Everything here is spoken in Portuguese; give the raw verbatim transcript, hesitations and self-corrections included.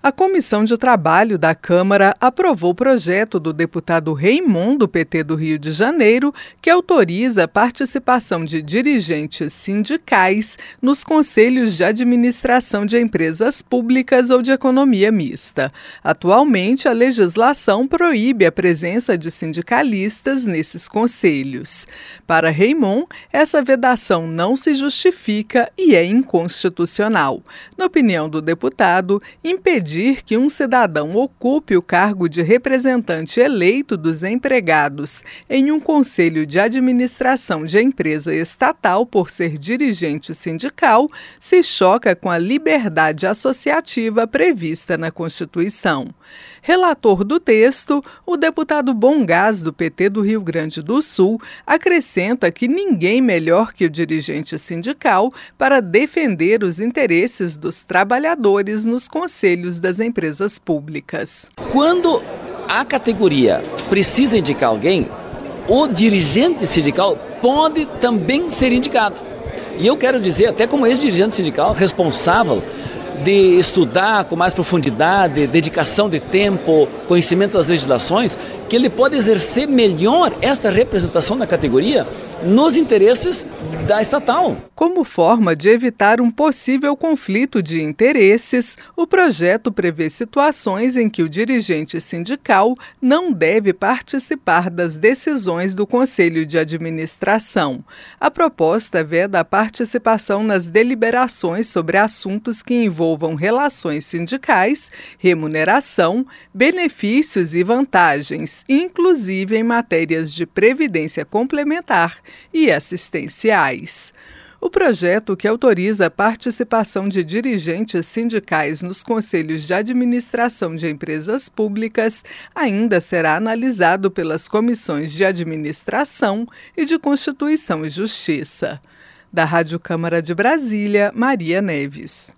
A Comissão de Trabalho da Câmara aprovou o projeto do deputado Reimon, do P T do Rio de Janeiro, que autoriza a participação de dirigentes sindicais nos conselhos de administração de empresas públicas ou de economia mista. Atualmente, a legislação proíbe a presença de sindicalistas nesses conselhos. Para Reimon, essa vedação não se justifica e é inconstitucional. Na opinião do deputado, impedir que um cidadão ocupe o cargo de representante eleito dos empregados em um conselho de administração de empresa estatal por ser dirigente sindical se choca com a liberdade associativa prevista na Constituição. Relator do texto, o deputado Bongás, do P T do Rio Grande do Sul, acrescenta que ninguém melhor que o dirigente sindical para defender os interesses dos trabalhadores nos conselhos das empresas públicas. Quando a categoria precisa indicar alguém, o dirigente sindical pode também ser indicado. E eu quero dizer, até como ex-dirigente sindical responsável de estudar com mais profundidade, dedicação de tempo, conhecimento das legislações, que ele pode exercer melhor esta representação da categoria nos interesses da estatal. Como forma de evitar um possível conflito de interesses, o projeto prevê situações em que o dirigente sindical não deve participar das decisões do Conselho de Administração. A proposta veda a participação nas deliberações sobre assuntos que envolvam relações sindicais, remuneração, benefícios e vantagens, inclusive em matérias de previdência complementar e assistenciais. O projeto, que autoriza a participação de dirigentes sindicais nos conselhos de administração de empresas públicas, ainda será analisado pelas comissões de administração e de Constituição e Justiça. Da Rádio Câmara de Brasília, Maria Neves.